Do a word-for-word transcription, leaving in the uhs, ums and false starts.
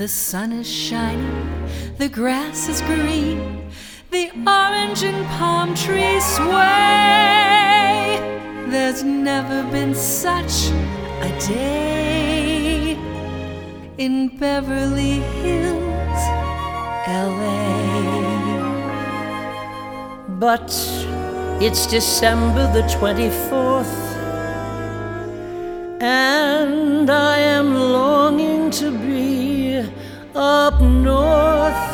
The sun is shining, the grass is green, the orange and palm trees sway. There's never been such a day in Beverly Hills, L A. But it's December the twenty-fourth, and I am longing to be up north.